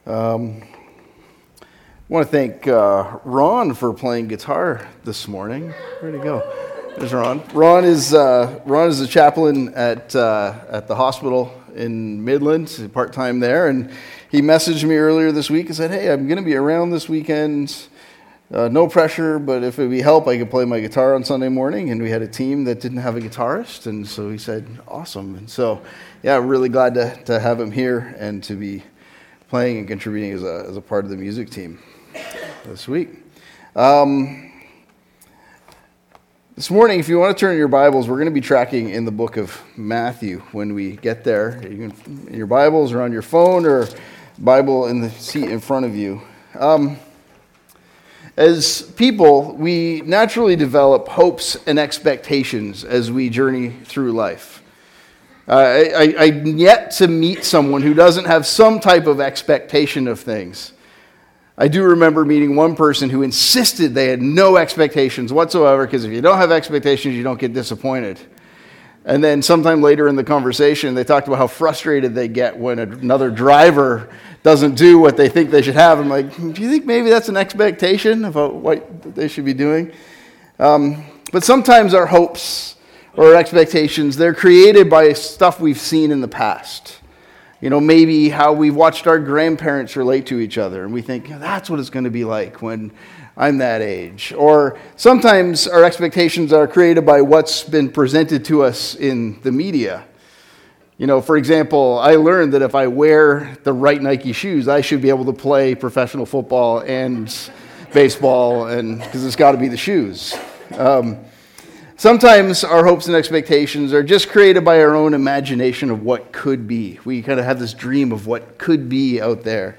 I want to thank Ron for playing guitar this morning. Where'd he go? There's Ron. Ron is a chaplain at the hospital in Midland, part-time there, and he messaged me earlier this week and said, "Hey, I'm going to be around this weekend. No pressure, but if it would help, I could play my guitar on Sunday morning." And we had a team that didn't have a guitarist, and so he said, "Awesome." And so, yeah, really glad to have him here and to be playing and contributing as a part of the music team this week. This morning, if you want to turn your Bibles, we're going to be tracking in the book of Matthew when we get there. You can, in your Bibles or on your phone or Bible in the seat in front of you. As people, we naturally develop hopes and expectations as we journey through life. I'm yet to meet someone who doesn't have some type of expectation of things. I do remember meeting one person who insisted they had no expectations whatsoever, because if you don't have expectations, you don't get disappointed. And then sometime later in the conversation, they talked about how frustrated they get when another driver doesn't do what they think they should have. I'm like, do you think maybe that's an expectation about what they should be doing? But sometimes our hopes or expectations, they're created by stuff we've seen in the past. You know, maybe how we've watched our grandparents relate to each other, and we think, that's what it's going to be like when I'm that age. Or sometimes our expectations are created by what's been presented to us in the media. You know, for example, I learned that if I wear the right Nike shoes, I should be able to play professional football and baseball, and because it's got to be the shoes. Sometimes our hopes and expectations are just created by our own imagination of what could be. We kind of have this dream of what could be out there.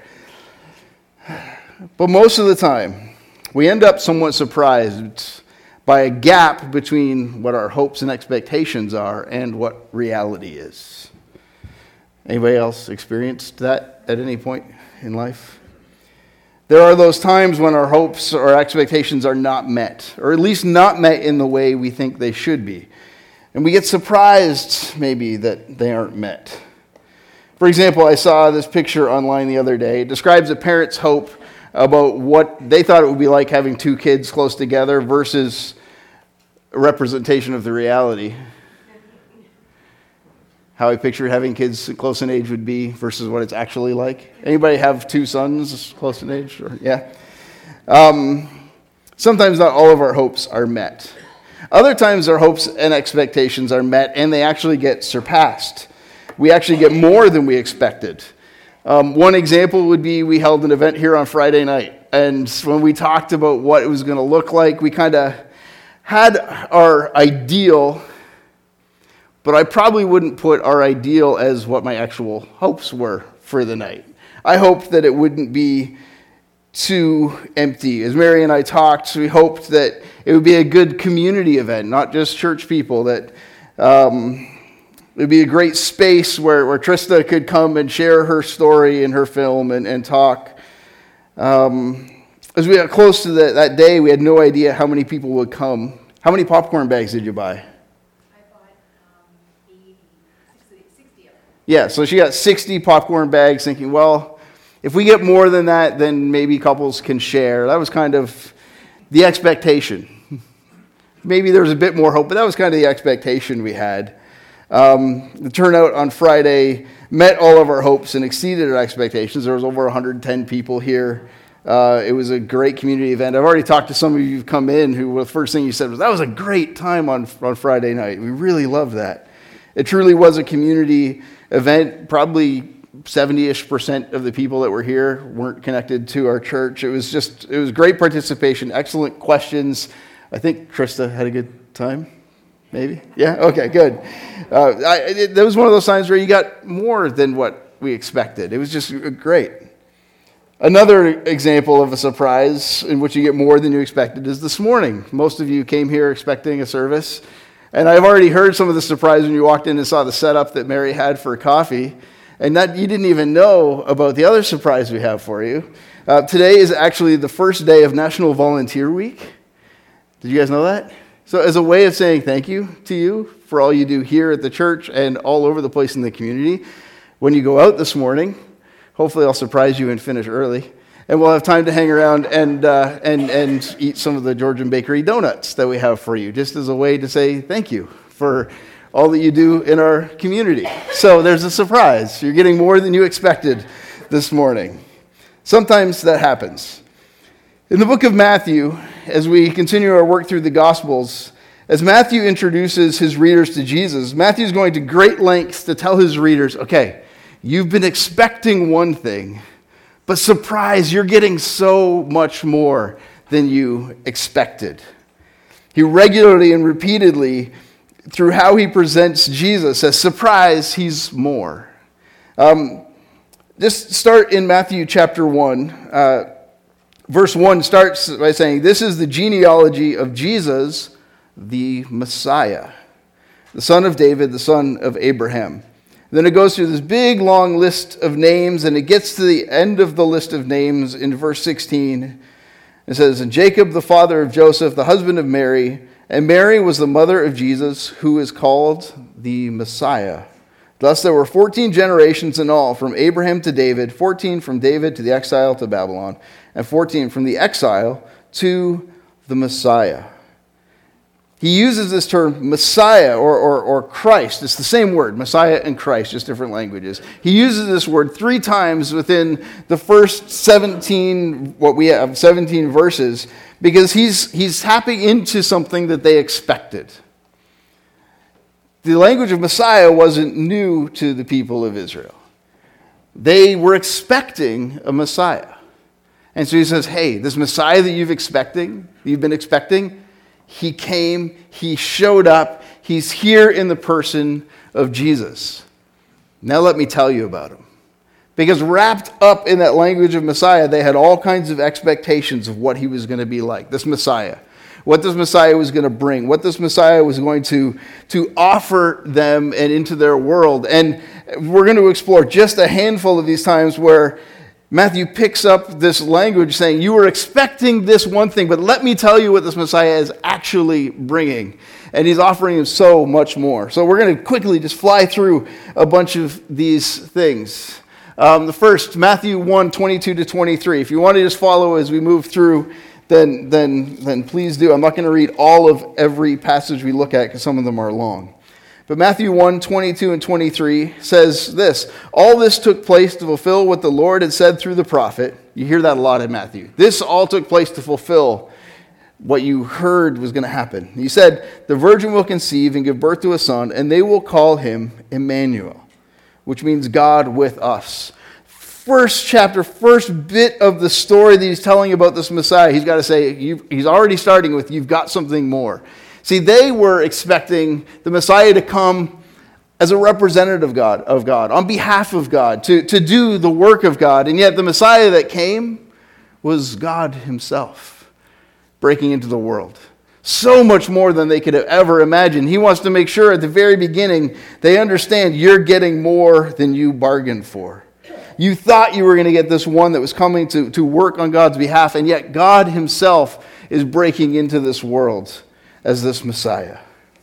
But most of the time, we end up somewhat surprised by a gap between what our hopes and expectations are and what reality is. Anybody else experienced that at any point in life? There are those times when our hopes or expectations are not met, or at least not met in the way we think they should be. And we get surprised, maybe, that they aren't met. For example, I saw this picture online the other day. It describes a parent's hope about what they thought it would be like having two kids close together versus a representation of the reality. How I pictured having kids close in age would be versus what it's actually like. Anybody have two sons close in age? Yeah. Sometimes not all of our hopes are met. Other times our hopes and expectations are met and they actually get surpassed. We actually get more than we expected. One example would be we held an event here on Friday night. And when we talked about what it was going to look like, we kind of had our ideal, but I probably wouldn't put our ideal as what my actual hopes were for the night. I hoped that it wouldn't be too empty. As Mary and I talked, we hoped that it would be a good community event, not just church people, that it would be a great space where Trista could come and share her story and her film and talk. As we got close to that day, we had no idea how many people would come. How many popcorn bags did you buy? Yeah, so she got 60 popcorn bags, thinking, well, if we get more than that, then maybe couples can share. That was kind of the expectation. Maybe there was a bit more hope, but that was kind of the expectation we had. The turnout on Friday met all of our hopes and exceeded our expectations. There was over 110 people here. It was a great community event. I've already talked to some of you who've come in who the first thing you said was, that was a great time on Friday night. We really loved that. It truly was a community event. Probably 70-ish% of the people that were here weren't connected to our church. It was great participation, excellent questions. I think Trista had a good time, maybe? Yeah? Okay, good. That was one of those times where you got more than what we expected. It was just great. Another example of a surprise in which you get more than you expected is this morning. Most of you came here expecting a service. And I've already heard some of the surprise when you walked in and saw the setup that Mary had for coffee. And that you didn't even know about the other surprise we have for you. Today is actually the first day of National Volunteer Week. Did you guys know that? So as a way of saying thank you to you for all you do here at the church and all over the place in the community, when you go out this morning, Hopefully I'll surprise you and finish early. And we'll have time to hang around and eat some of the Georgian Bakery donuts that we have for you, just as a way to say thank you for all that you do in our community. So there's a surprise. You're getting more than you expected this morning. Sometimes that happens. In the book of Matthew, as we continue our work through the Gospels, as Matthew introduces his readers to Jesus, Matthew's going to great lengths to tell his readers, okay, you've been expecting one thing, but surprise, you're getting so much more than you expected. He regularly and repeatedly, through how he presents Jesus, as surprise, he's more. Just start in Matthew chapter 1. Verse 1 starts by saying, this is the genealogy of Jesus, the Messiah, the son of David, the son of Abraham. Then it goes through this big, long list of names, and it gets to the end of the list of names in verse 16. It says, and Jacob, the father of Joseph, the husband of Mary, and Mary was the mother of Jesus, who is called the Messiah. Thus there were 14 generations in all, from Abraham to David, 14 from David to the exile to Babylon, and 14 from the exile to the Messiah. He uses this term Messiah or Christ. It's the same word, Messiah and Christ, just different languages. He uses this word 3 times within the first 17 verses, because he's tapping into something that they expected. The language of Messiah wasn't new to the people of Israel. They were expecting a Messiah. And so he says, hey, this Messiah that you've been expecting, he came, he showed up, he's here in the person of Jesus. Now let me tell you about him. Because wrapped up in that language of Messiah, they had all kinds of expectations of what he was going to be like, this Messiah. What this Messiah was going to bring, what this Messiah was going to offer them and into their world. And we're going to explore just a handful of these times where Matthew picks up this language saying, you were expecting this one thing, but let me tell you what this Messiah is actually bringing. And he's offering him so much more. So we're going to quickly just fly through a bunch of these things. The first, Matthew 1, 22 to 23. If you want to just follow as we move through, then please do. I'm not going to read all of every passage we look at because some of them are long. But Matthew 1, 22 and 23 says this, all this took place to fulfill what the Lord had said through the prophet. You hear that a lot in Matthew. This all took place to fulfill what you heard was going to happen. He said, the virgin will conceive and give birth to a son, and they will call him Emmanuel, which means God with us. First chapter, first bit of the story that he's telling about this Messiah, he's got to say, he's already starting with, you've got something more. See, they were expecting the Messiah to come as a representative of God, on behalf of God, to do the work of God. And yet the Messiah that came was God himself, breaking into the world. So much more than they could have ever imagined. He wants to make sure at the very beginning they understand you're getting more than you bargained for. You thought you were going to get this one that was coming to work on God's behalf, and yet God himself is breaking into this world as this Messiah.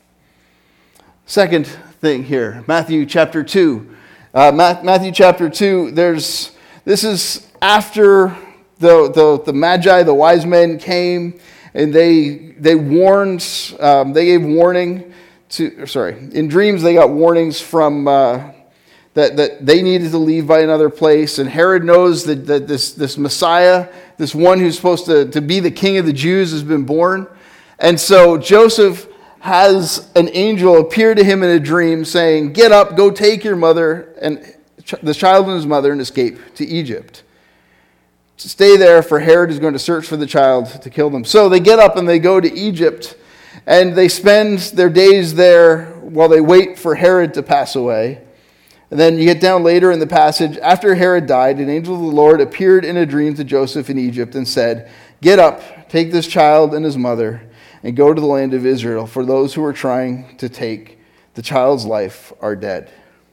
Second thing here, Matthew chapter 2. Matthew chapter 2, this is after the Magi, the wise men came, and they warned, they gave warning in dreams they got warnings from that they needed to leave by another place, and Herod knows that this Messiah, this one who's supposed to be the king of the Jews, has been born. And so Joseph has an angel appear to him in a dream saying, get up, go take your mother and the child and his mother and escape to Egypt. Stay there, for Herod is going to search for the child to kill them. So they get up and they go to Egypt, and they spend their days there while they wait for Herod to pass away. And then you get down later in the passage, after Herod died, an angel of the Lord appeared in a dream to Joseph in Egypt and said, get up, take this child and his mother, and go to the land of Israel, for those who are trying to take the child's life are dead.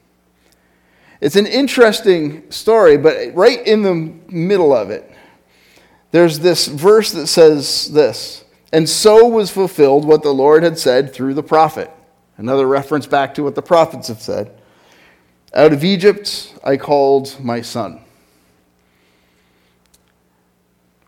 It's an interesting story, but right in the middle of it, there's this verse that says this, and so was fulfilled what the Lord had said through the prophet. Another reference back to what the prophets have said. Out of Egypt I called my son.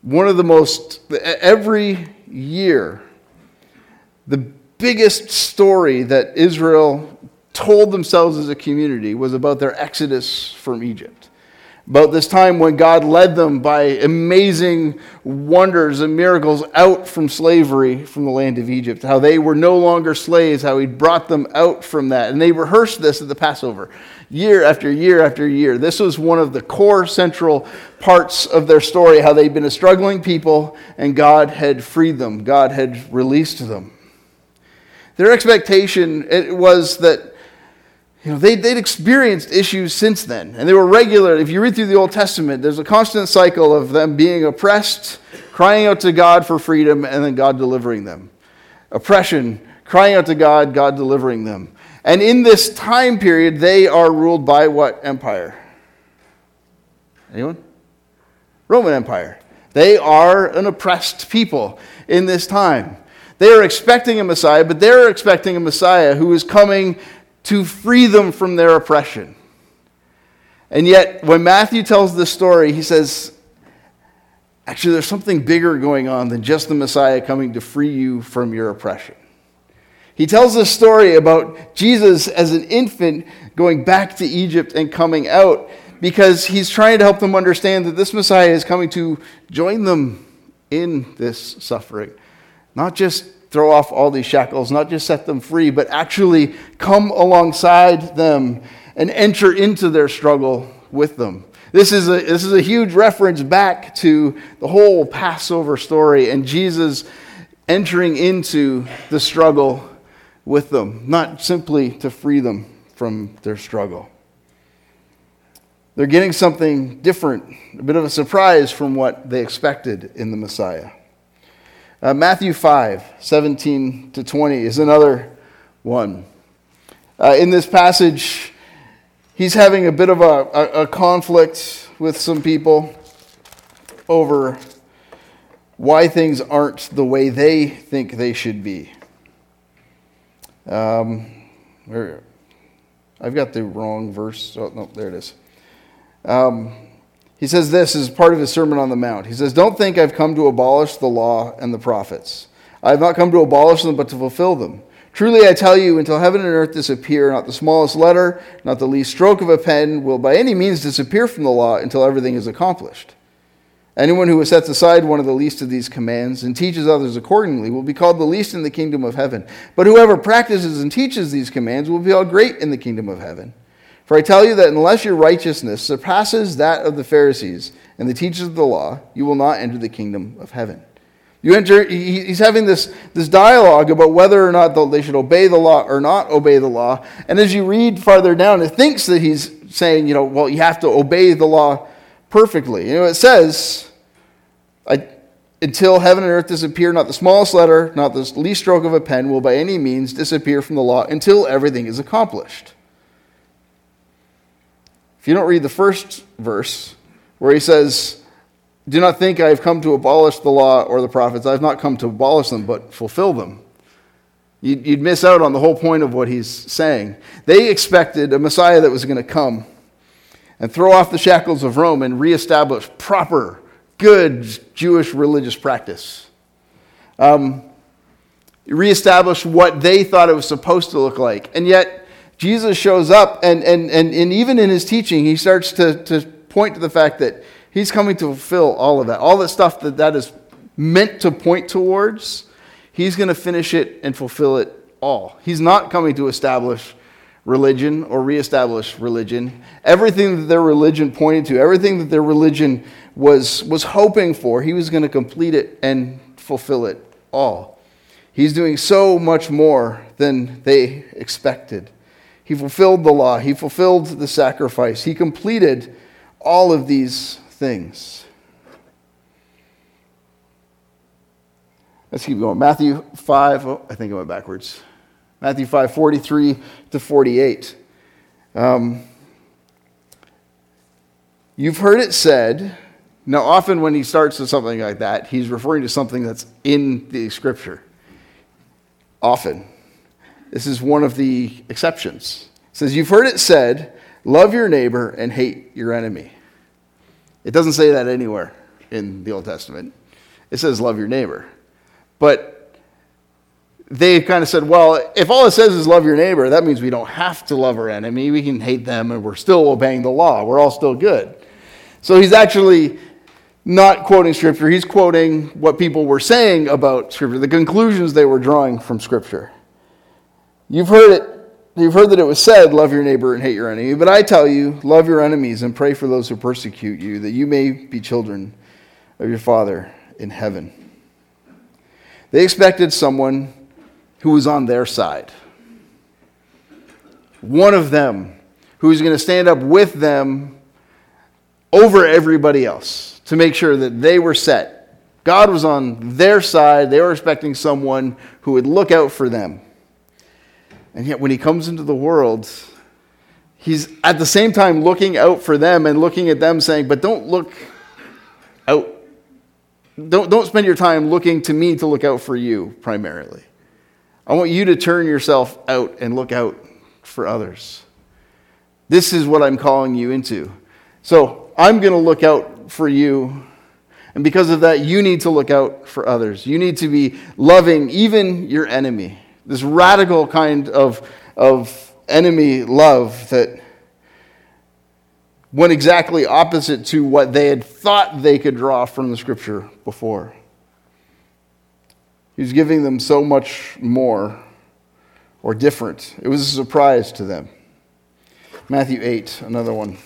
every year, the biggest story that Israel told themselves as a community was about their exodus from Egypt. About this time when God led them by amazing wonders and miracles out from slavery from the land of Egypt. How they were no longer slaves, how he brought them out from that. And they rehearsed this at the Passover, year after year after year. This was one of the core central parts of their story, how they'd been a struggling people and God had freed them. God had released them. Their expectation was that they'd experienced issues since then, and they were regular. If you read through the Old Testament, there's a constant cycle of them being oppressed, crying out to God for freedom, and then God delivering them. Oppression, crying out to God, God delivering them. And in this time period, they are ruled by what empire? Anyone? Roman Empire. They are an oppressed people in this time. They are expecting a Messiah, but they're expecting a Messiah who is coming to free them from their oppression. And yet, when Matthew tells this story, he says, actually, there's something bigger going on than just the Messiah coming to free you from your oppression. He tells this story about Jesus as an infant going back to Egypt and coming out because he's trying to help them understand that this Messiah is coming to join them in this suffering. Not just throw off all these shackles, not just set them free, but actually come alongside them and enter into their struggle with them. This is a huge reference back to the whole Passover story and Jesus entering into the struggle with them, not simply to free them from their struggle. They're getting something different, a bit of a surprise from what they expected in the Messiah. Matthew 5:17-20 is another one. In this passage, he's having a bit of a conflict with some people over why things aren't the way they think they should be. I've got the wrong verse. Oh, no, there it is. He says this as part of his Sermon on the Mount. He says, "Don't think I've come to abolish the law and the prophets. I have not come to abolish them, but to fulfill them. Truly I tell you, until heaven and earth disappear, not the smallest letter, not the least stroke of a pen will by any means disappear from the law until everything is accomplished. Anyone who sets aside one of the least of these commands and teaches others accordingly will be called the least in the kingdom of heaven. But whoever practices and teaches these commands will be called great in the kingdom of heaven. For I tell you that unless your righteousness surpasses that of the Pharisees and the teachers of the law, you will not enter the kingdom of heaven." He's having this dialogue about whether or not they should obey the law or not obey the law. And as you read farther down, it thinks that he's saying, well, you have to obey the law perfectly. It says, until heaven and earth disappear, not the smallest letter, not the least stroke of a pen will by any means disappear from the law until everything is accomplished. If you don't read the first verse, where he says, "Do not think I have come to abolish the law or the prophets. I have not come to abolish them, but fulfill them," you'd miss out on the whole point of what he's saying. They expected a Messiah that was going to come and throw off the shackles of Rome and reestablish proper, good Jewish religious practice. Reestablish what they thought it was supposed to look like. And yet, Jesus shows up, and even in his teaching, he starts to point to the fact that he's coming to fulfill all of that. All the stuff that is meant to point towards, he's going to finish it and fulfill it all. He's not coming to establish religion or reestablish religion. Everything that their religion pointed to, everything that their religion was hoping for, he was going to complete it and fulfill it all. He's doing so much more than they expected. He fulfilled the law. He fulfilled the sacrifice. He completed all of these things. Let's keep going. Matthew 5, I think I went backwards. Matthew 5:43-48. You've heard it said. Now, often when he starts with something like that, he's referring to something that's in the scripture. Often. This is one of the exceptions. It says, "You've heard it said, love your neighbor and hate your enemy." It doesn't say that anywhere. in the Old Testament. It says love your neighbor. But they kind of said, well, if all it says is love your neighbor, that means we don't have to love our enemy. We can hate them and we're still obeying the law. We're all still good. So he's actually not quoting Scripture. He's quoting what people were saying about Scripture, the conclusions they were drawing from Scripture. You've heard that it was said, love your neighbor and hate your enemy. But I tell you, love your enemies and pray for those who persecute you, that you may be children of your Father in heaven. They expected someone who was on their side. One of them who was going to stand up with them over everybody else to make sure that they were set. God was on their side. They were expecting someone who would look out for them. And yet when he comes into the world, he's at the same time looking out for them and looking at them saying, but don't look out. Don't spend your time looking to me to look out for you primarily. I want you to turn yourself out and look out for others. This is what I'm calling you into. So I'm going to look out for you. And because of that, you need to look out for others. You need to be loving even your enemy. This radical kind of enemy love that went exactly opposite to what they had thought they could draw from the Scripture before. He was giving them so much more or different. It was a surprise to them. Matthew 8, another one.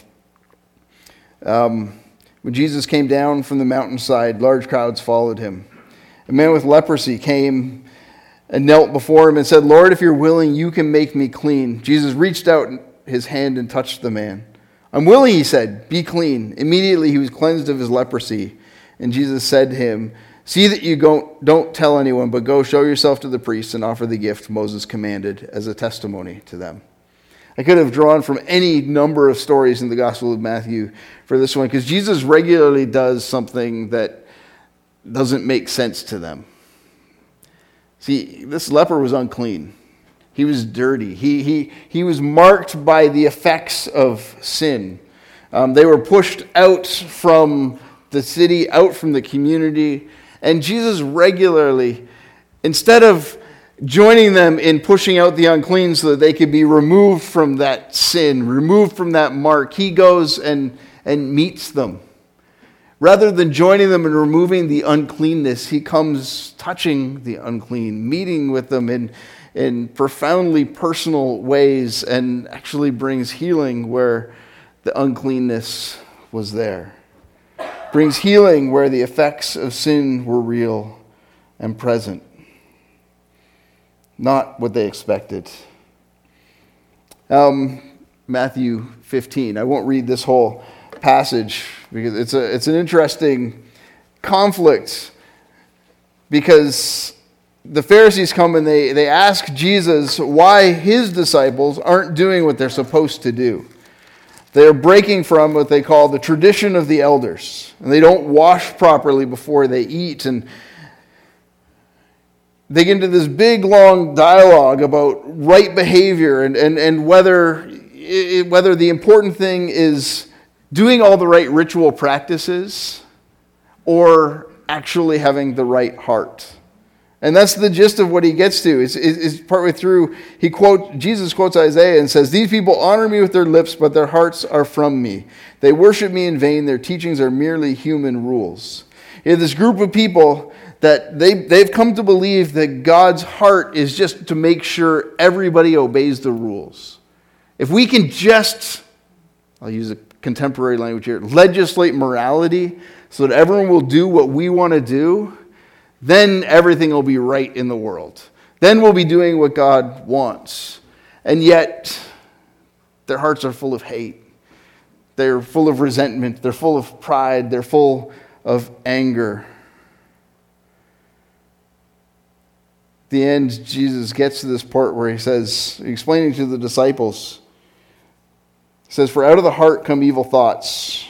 When Jesus came down from the mountainside, large crowds followed him. A man with leprosy came and knelt before him and said, Lord, if you're willing, you can make me clean. Jesus reached out his hand and touched the man. I'm willing, he said, be clean. Immediately he was cleansed of his leprosy. And Jesus said to him, see that you don't tell anyone, but go show yourself to the priests and offer the gift Moses commanded as a testimony to them. I could have drawn from any number of stories in the Gospel of Matthew for this one, because Jesus regularly does something that doesn't make sense to them. See, this leper was unclean. He was dirty. He was marked by the effects of sin. They were pushed out from the city, out from the community. And Jesus regularly, instead of joining them in pushing out the unclean so that they could be removed from that sin, removed from that mark, he goes and meets them. Rather than joining them in removing the uncleanness, he comes touching the unclean, meeting with them in profoundly personal ways, and actually brings healing where the uncleanness was there. Brings healing where the effects of sin were real and present. Not what they expected. Matthew 15. I won't read this whole passage because it's an interesting conflict, because the Pharisees come and they ask Jesus why his disciples aren't doing what they're supposed to do. They're breaking from what they call the tradition of the elders, and they don't wash properly before they eat, and they get into this big long dialogue about right behavior and whether the important thing is doing all the right ritual practices or actually having the right heart. And that's the gist of what he gets to. It's partway through, Jesus quotes Isaiah and says, these people honor me with their lips, but their hearts are from me. They worship me in vain. Their teachings are merely human rules. You have this group of people that they've come to believe that God's heart is just to make sure everybody obeys the rules. If we can just, I'll use a contemporary language here, legislate morality so that everyone will do what we want to do, then everything will be right in the world. Then we'll be doing what God wants. And yet, their hearts are full of hate. They're full of resentment. They're full of pride. They're full of anger. At the end, Jesus gets to this part where he says, explaining to the disciples, he says, for out of the heart come evil thoughts,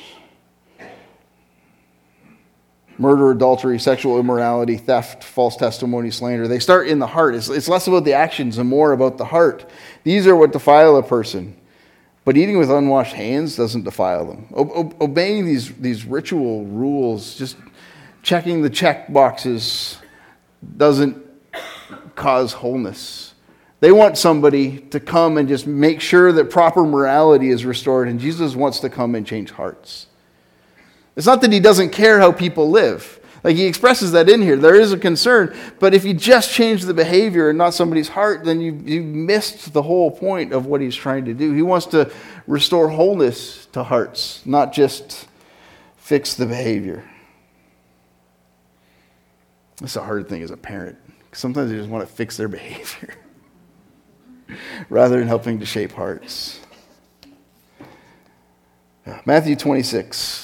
murder, adultery, sexual immorality, theft, false testimony, slander. They start in the heart. It's less about the actions and more about the heart. These are what defile a person. But eating with unwashed hands doesn't defile them. Obeying these ritual rules just checking the check boxes doesn't cause wholeness. They want somebody to come and just make sure that proper morality is restored, and Jesus wants to come and change hearts. It's not that he doesn't care how people live. Like, he expresses that in here. There is a concern, but if you just change the behavior and not somebody's heart, then you missed the whole point of what he's trying to do. He wants to restore wholeness to hearts, not just fix the behavior. That's a hard thing as a parent. Sometimes they just want to fix their behavior rather than helping to shape hearts. Matthew 26.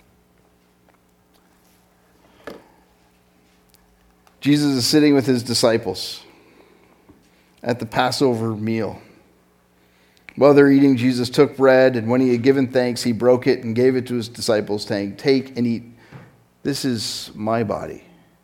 Jesus is sitting with his disciples at the Passover meal. While they're eating, Jesus took bread, and when he had given thanks, he broke it and gave it to his disciples, saying, "Take and eat. This is my body."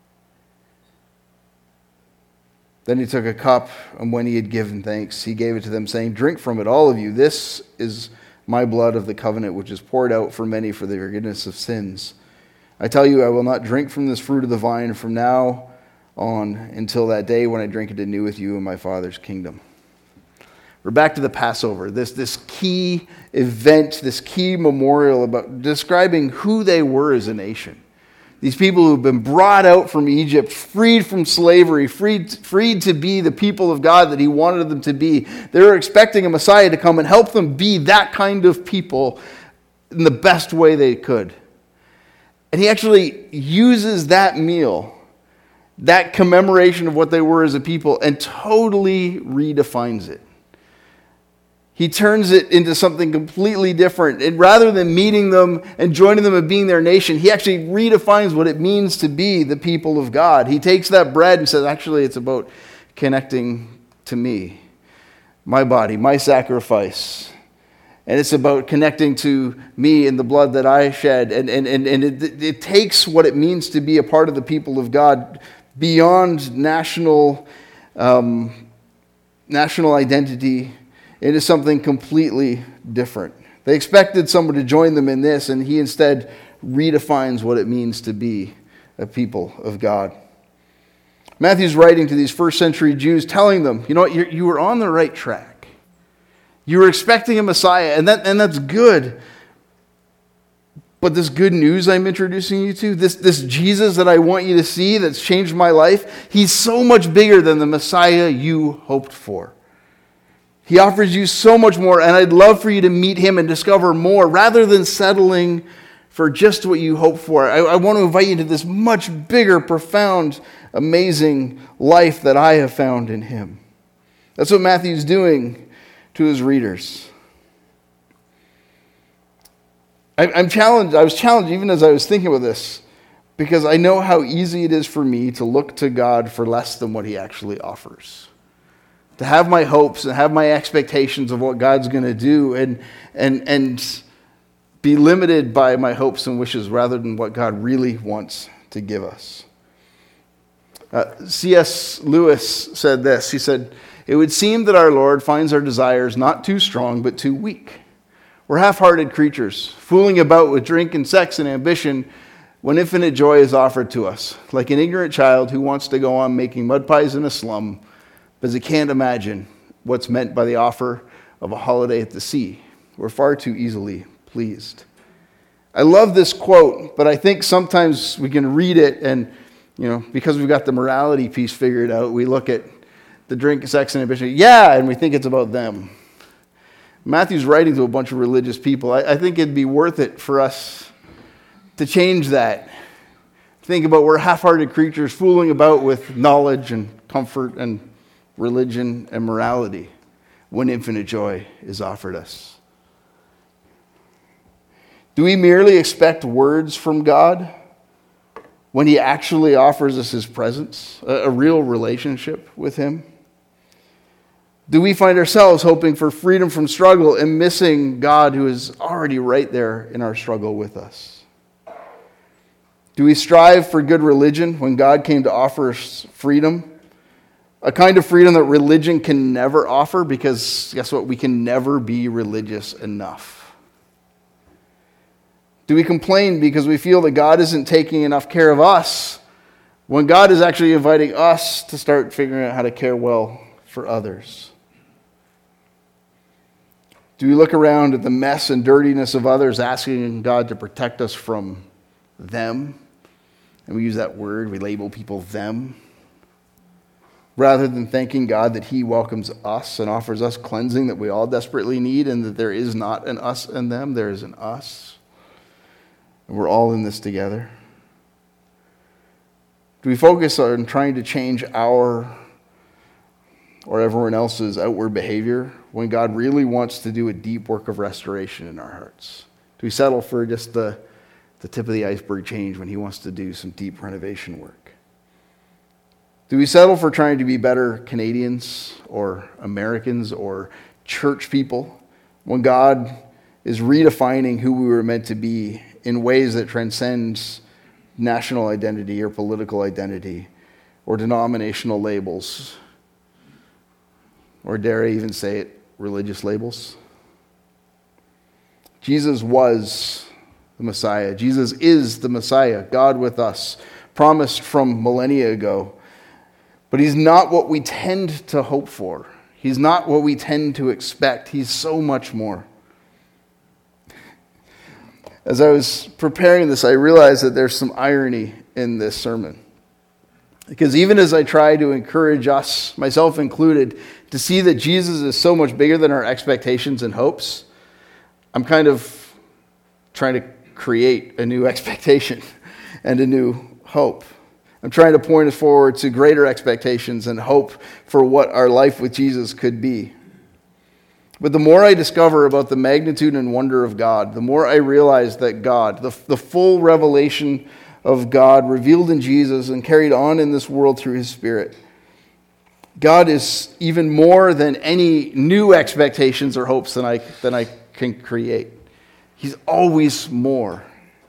Then he took a cup, and when he had given thanks, he gave it to them, saying, "Drink from it, all of you. This is my blood of the covenant, which is poured out for many for the forgiveness of sins. I tell you, I will not drink from this fruit of the vine from now on until that day when I drink it anew with you in my Father's kingdom." We're back to the Passover, this key event, this key memorial about describing who they were as a nation. These people who've been brought out from Egypt, freed from slavery, freed to be the people of God that he wanted them to be. They were expecting a Messiah to come and help them be that kind of people in the best way they could. And he actually uses that meal, that commemoration of what they were as a people, and totally redefines it. He turns it into something completely different. And rather than meeting them and joining them and being their nation, he actually redefines what it means to be the people of God. He takes that bread and says, actually, it's about connecting to me, my body, my sacrifice. And it's about connecting to me and the blood that I shed. And it takes what it means to be a part of the people of God beyond national identity. It is something completely different. They expected someone to join them in this, and he instead redefines what it means to be a people of God. Matthew's writing to these first century Jews, telling them, you know what, you were on the right track. You were expecting a Messiah, and that's good. But this good news I'm introducing you to, this Jesus that I want you to see that's changed my life, he's so much bigger than the Messiah you hoped for. He offers you so much more, and I'd love for you to meet him and discover more rather than settling for just what you hope for. I want to invite you to this much bigger, profound, amazing life that I have found in him. That's what Matthew's doing to his readers. I was challenged even as I was thinking about this, because I know how easy it is for me to look to God for less than what he actually offers. To have my hopes and have my expectations of what God's going to do and be limited by my hopes and wishes rather than what God really wants to give us. C.S. Lewis said this. He said, "It would seem that our Lord finds our desires not too strong but too weak. We're half-hearted creatures, fooling about with drink and sex and ambition when infinite joy is offered to us, like an ignorant child who wants to go on making mud pies in a slum because he can't imagine what's meant by the offer of a holiday at the sea. We're far too easily pleased." I love this quote, but I think sometimes we can read it and, because we've got the morality piece figured out, we look at the drink, sex, and ambition, and we think it's about them. Matthew's writing to a bunch of religious people. I think it'd be worth it for us to change that. Think about we're half-hearted creatures fooling about with knowledge and comfort and religion and morality when infinite joy is offered us. Do we merely expect words from God when he actually offers us his presence, a real relationship with him? Do we find ourselves hoping for freedom from struggle and missing God who is already right there in our struggle with us? Do we strive for good religion when God came to offer us freedom? A kind of freedom that religion can never offer, because guess what? We can never be religious enough. Do we complain because we feel that God isn't taking enough care of us when God is actually inviting us to start figuring out how to care well for others? Do we look around at the mess and dirtiness of others, asking God to protect us from them? And we use that word, we label people them, rather than thanking God that He welcomes us and offers us cleansing that we all desperately need, and that there is not an us and them, there is an us. And we're all in this together. Do we focus on trying to change our or everyone else's outward behavior when God really wants to do a deep work of restoration in our hearts? Do we settle for just the tip of the iceberg change when He wants to do some deep renovation work? Do we settle for trying to be better Canadians or Americans or church people when God is redefining who we were meant to be in ways that transcends national identity or political identity or denominational labels? Or dare I even say it, religious labels? Jesus was the Messiah. Jesus is the Messiah, God with us, promised from millennia ago. But He's not what we tend to hope for. He's not what we tend to expect. He's so much more. As I was preparing this, I realized that there's some irony in this sermon. Because even as I try to encourage us, myself included, to see that Jesus is so much bigger than our expectations and hopes, I'm kind of trying to create a new expectation and a new hope. I'm trying to point us forward to greater expectations and hope for what our life with Jesus could be. But the more I discover about the magnitude and wonder of God, the more I realize that God, the full revelation of God revealed in Jesus and carried on in this world through His Spirit, God is even more than any new expectations or hopes than I can create. He's always more.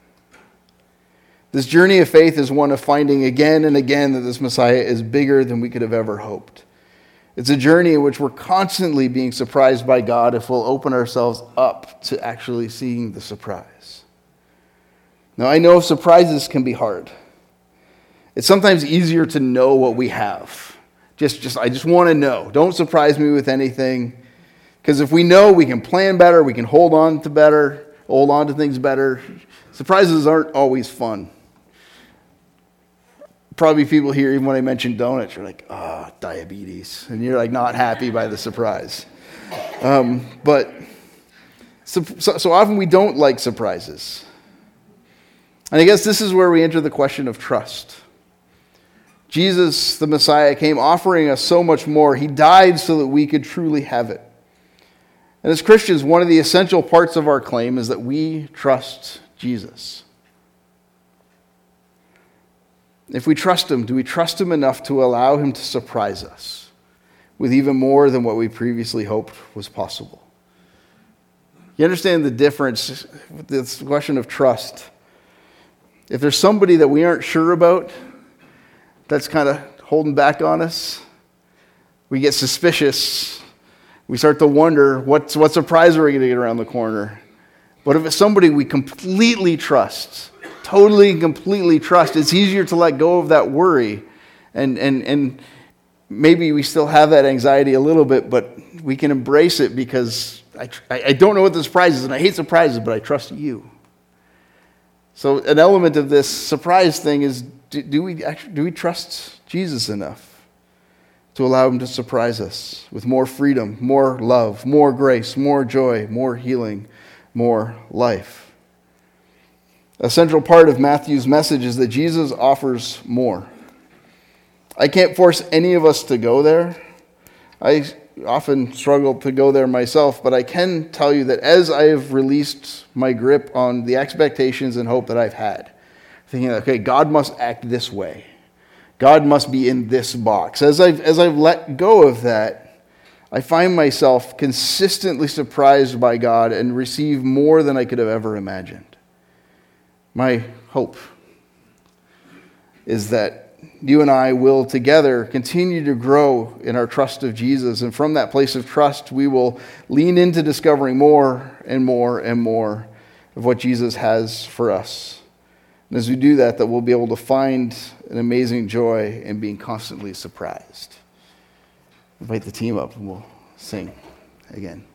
This journey of faith is one of finding again and again that this Messiah is bigger than we could have ever hoped. It's a journey in which we're constantly being surprised by God if we'll open ourselves up to actually seeing the surprise. Now, I know surprises can be hard. It's sometimes easier to know what we have. I just want to know. Don't surprise me with anything. Because if we know, we can plan better, we can hold on to things better. Surprises aren't always fun. Probably people here, even when I mention donuts, you're like, diabetes. And you're like not happy by the surprise. But so often we don't like surprises. And I guess this is where we enter the question of trust. Jesus, the Messiah, came offering us so much more. He died so that we could truly have it. And as Christians, one of the essential parts of our claim is that we trust Jesus. If we trust Him, do we trust Him enough to allow Him to surprise us with even more than what we previously hoped was possible? You understand the difference with this question of trust? If there's somebody that we aren't sure about, that's kind of holding back on us, we get suspicious. We start to wonder, what surprise are we going to get around the corner? But if it's somebody we completely trust, totally and completely trust, it's easier to let go of that worry. And maybe we still have that anxiety a little bit, but we can embrace it because I don't know what the surprise is, and I hate surprises, but I trust you. So an element of this surprise thing is, do we trust Jesus enough to allow Him to surprise us with more freedom, more love, more grace, more joy, more healing, more life? A central part of Matthew's message is that Jesus offers more. I can't force any of us to go there. I often struggle to go there myself, but I can tell you that as I have released my grip on the expectations and hope that I've had, thinking, okay, God must act this way. God must be in this box. As I've let go of that, I find myself consistently surprised by God and receive more than I could have ever imagined. My hope is that you and I will together continue to grow in our trust of Jesus. And from that place of trust, we will lean into discovering more and more and more of what Jesus has for us. And as we do that, we'll be able to find an amazing joy in being constantly surprised. Invite the team up and we'll sing again.